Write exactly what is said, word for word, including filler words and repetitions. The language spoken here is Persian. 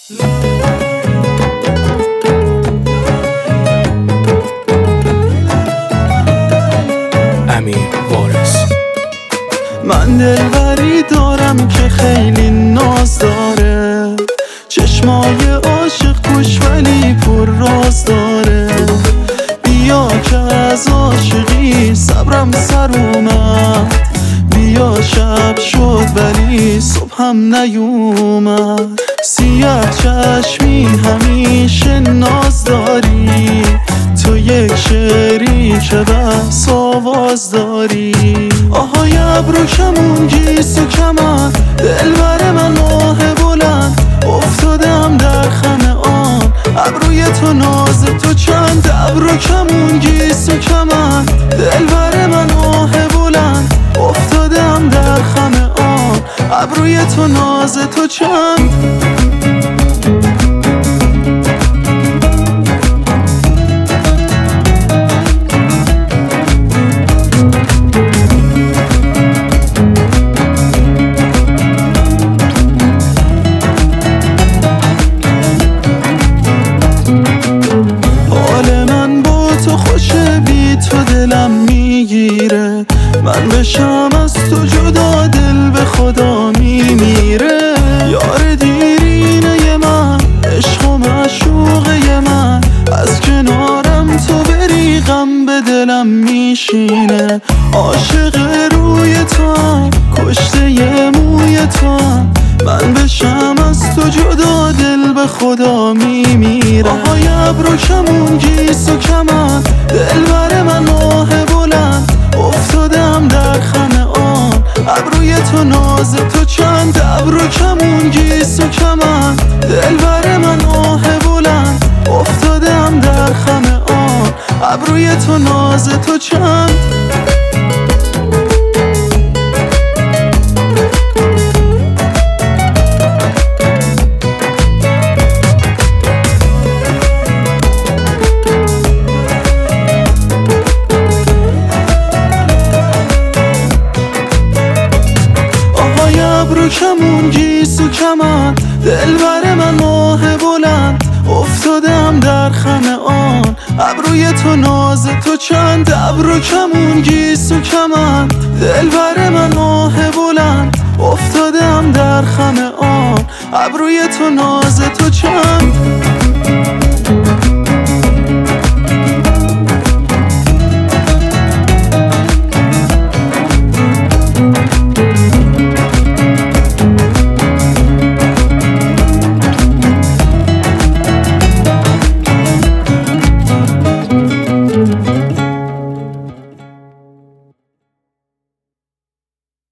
امیر وارث. من دلبری دارم که خیلی ناز داره، چشمای عاشق کش ولی پر راز داره. بیا که از عاشقی صبرم سر اومد، بیا شب شد ولی صبحم نیومد. سیاه چشمی همیشه ناز داری، تو یک شعری که بس آواز داری. آهای ابرو کمون گیس و کمن، دلبر من ماه بلند، افتادم در خم آن. ابروی تو ناز تو چند، ابرو کمون گیس و کمن، دلبر من ماه بلند، افتادم در خم آن. ابروی تو ناز تو چند. دلم میگیره، من بشم از تو جدا دل به خدا میمیره. یار دیرینه من، عشق و معشوقه من، از کنارم تو بری غم به دلم میشینه. عاشق روی تو هم، کشته ی موی تو هم، من بشم از تو جدا دل به خدا میمیره. آهای ابرو کمون گیس و کمن، دلبر من ماه بلند، افتادم در خم آن. ابروی تو ناز تو چند، ابرو کمون گیس و کمن، دلبر من ماه بلند، افتادم در خم آن. ابروی تو ناز تو چند. ابرو کمون گیس و کمن، دلبر من ماه بلند، افتادم در خم آن. ابروی تو ناز تو چند، ابرو کمون گیس و کمن، دلبر من ماه بلند، افتادم در خم آن. ابروی تو ناز تو چند.